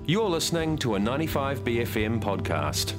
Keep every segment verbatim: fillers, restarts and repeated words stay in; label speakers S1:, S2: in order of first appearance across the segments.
S1: You're listening to a ninety-five B F M podcast.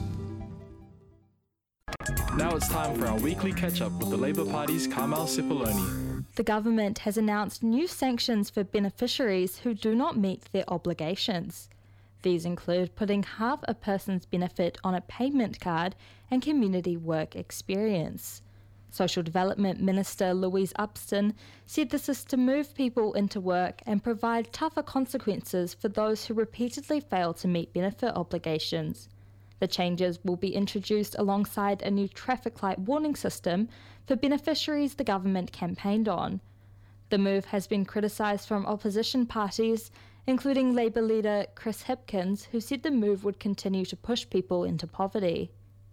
S2: Now it's time for our weekly catch-up with the Labour Party's Carmel Sepuloni.
S3: The government has announced new sanctions for beneficiaries who do not meet their obligations. These include putting half a person's benefit on a payment card and community work experience. Social Development Minister Louise Upston said this is to move people into work and provide tougher consequences for those who repeatedly fail to meet benefit obligations. The changes will be introduced alongside a new traffic light warning system for beneficiaries the government campaigned on. The move has been criticised from opposition parties, including Labour leader Chris Hipkins, who said the move would continue to push people into poverty.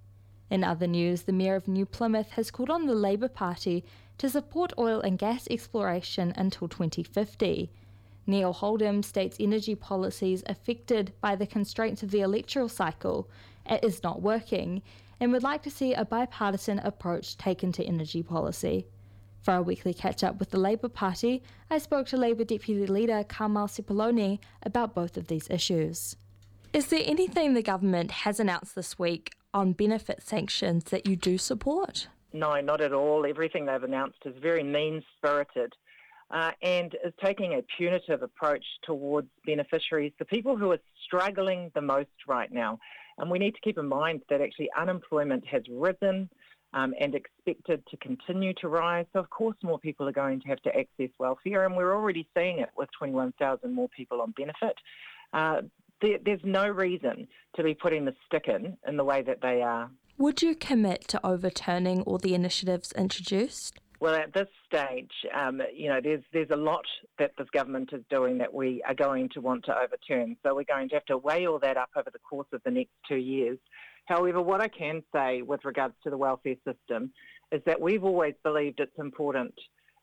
S3: In other news, the Mayor of New Plymouth has called on the Labour Party to support oil and gas exploration until twenty fifty. Neil Holdham states energy policies affected by the constraints of the electoral cycle is not working and would like to see a bipartisan approach taken to energy policy. For our weekly catch-up with the Labour Party, I spoke to Labour Deputy Leader Carmel Sepuloni about both of these issues. Is there anything the government has announced this week on benefit sanctions that you do support?
S4: No, not at all. Everything they've announced is very mean-spirited uh, and is taking a punitive approach towards beneficiaries, the people who are struggling the most right now. And we need to keep in mind that actually unemployment has risen um, and expected to continue to rise. So, of course, more people are going to have to access welfare, and we're already seeing it with twenty-one thousand more people on benefit. Uh, there, there's no reason to be putting the stick in in the way that they are.
S3: Would you commit to overturning all the initiatives introduced?
S4: Well, at this stage, um, you know, there's there's a lot that this government is doing that we are going to want to overturn. So we're going to have to weigh all that up over the course of the next two years. However, what I can say with regards to the welfare system is that we've always believed it's important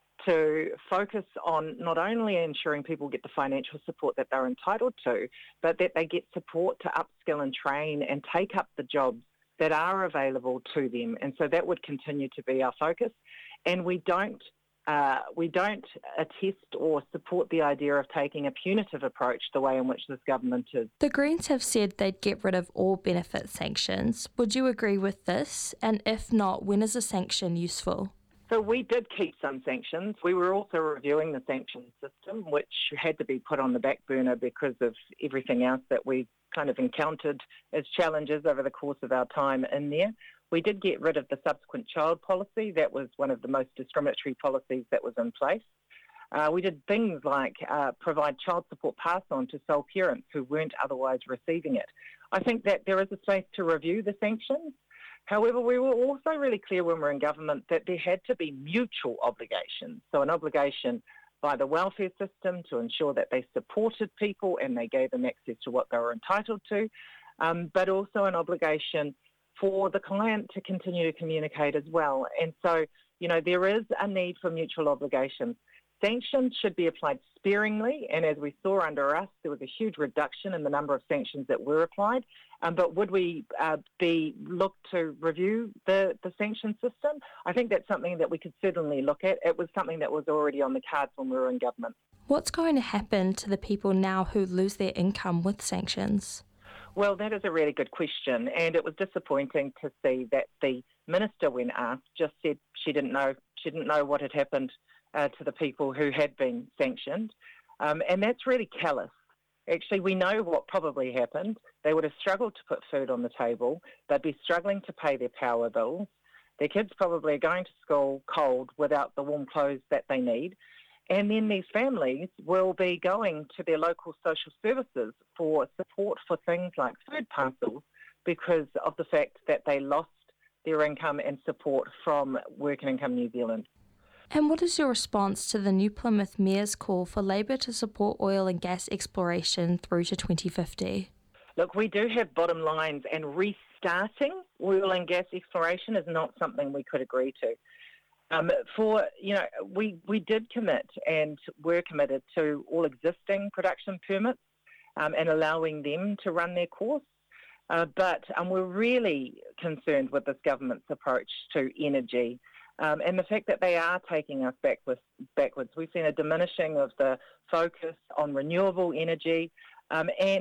S4: to focus on not only ensuring people get the financial support that they're entitled to, but that they get support to upskill and train and take up the jobs that are available to them. And so that would continue to be our focus. And we don't uh, we don't attest or support the idea of taking a punitive approach the way in which this government is.
S3: The Greens have said they'd get rid of all benefit sanctions. Would you agree with this? And if not, when is a sanction useful?
S4: So we did keep some sanctions. We were also reviewing the sanction system, which had to be put on the back burner because of everything else that we kind of encountered as challenges over the course of our time in there. We did get rid of the subsequent child policy. That was one of the most discriminatory policies that was in place. Uh, we did things like uh, provide child support pass-on to sole parents who weren't otherwise receiving it. I think that there is a space to review the sanctions. However, we were also really clear when we were in government that there had to be mutual obligations. So an obligation by the welfare system to ensure that they supported people and they gave them access to what they were entitled to, um, but also an obligation for the client to continue to communicate as well. And so, you know, there is a need for mutual obligations. Sanctions should be applied sparingly, and as we saw under us, there was a huge reduction in the number of sanctions that were applied. Um, but would we uh, be look to review the, the sanction system? I think that's something that we could certainly look at. It was something that was already on the cards when we were in government.
S3: What's going to happen to the people now who lose their income with sanctions?
S4: Well, that is a really good question, and it was disappointing to see that the minister, when asked, just said she didn't know. She didn't know what had happened uh, to the people who had been sanctioned, um, and that's really callous. Actually, we know what probably happened. They would have struggled to put food on the table. They'd be struggling to pay their power bills. Their kids probably are going to school cold without the warm clothes that they need. And then these families will be going to their local social services for support for things like food parcels because of the fact that they lost their income and support from Work and Income New Zealand.
S3: And what is your response to the New Plymouth Mayor's call for Labour to support oil and gas exploration through to twenty fifty?
S4: Look, we do have bottom lines, and restarting oil and gas exploration is not something we could agree to. Um, for, you know, we, we did commit and were committed to all existing production permits um, and allowing them to run their course. Uh, but um, we're really concerned with this government's approach to energy um, and the fact that they are taking us backwards. backwards. We've seen a diminishing of the focus on renewable energy um, and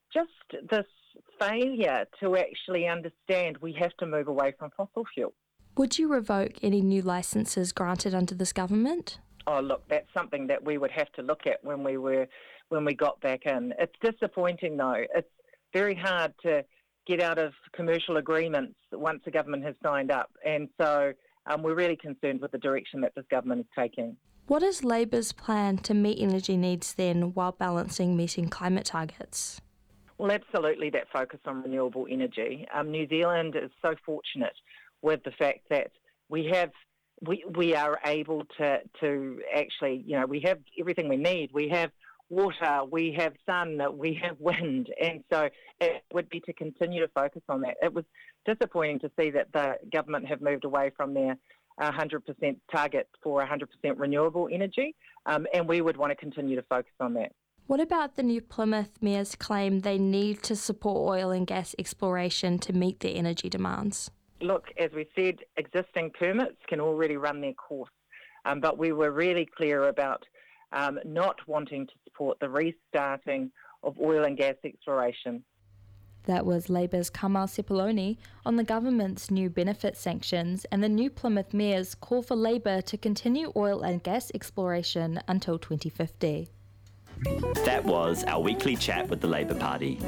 S4: just this failure to actually understand we have to move away from fossil fuel.
S3: Would you revoke any new licences granted under this government?
S4: Oh, look, that's something that we would have to look at when we were when we got back in. It's disappointing, though. It's very hard to get out of commercial agreements once the government has signed up, and so um, we're really concerned with the direction that this government is taking.
S3: What is Labour's plan to meet energy needs then while balancing meeting climate targets?
S4: Well, absolutely that focus on renewable energy. Um, New Zealand is so fortunate with the fact that we have we we are able to to actually, you know, we have everything we need. We have water, we have sun, we have wind, and so it would be to continue to focus on that. It was disappointing to see that the government have moved away from their one hundred percent target for one hundred percent renewable energy, um, and we would want to continue to focus on that.
S3: What about the New Plymouth Mayor's claim they need to support oil and gas exploration to meet their energy demands?
S4: Look, as we said, existing permits can already run their course, um, but we were really clear about um, not wanting to support the restarting of oil and gas exploration.
S3: That was Labour's Carmel Sepuloni on the government's new benefit sanctions and the New Plymouth Mayor's call for Labour to continue oil and gas exploration until twenty fifty.
S5: That was our weekly chat with the Labour Party.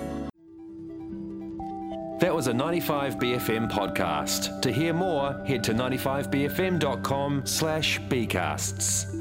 S1: That was a ninety-five B F M podcast. To hear more, head to ninety-five b f m dot com slash b casts.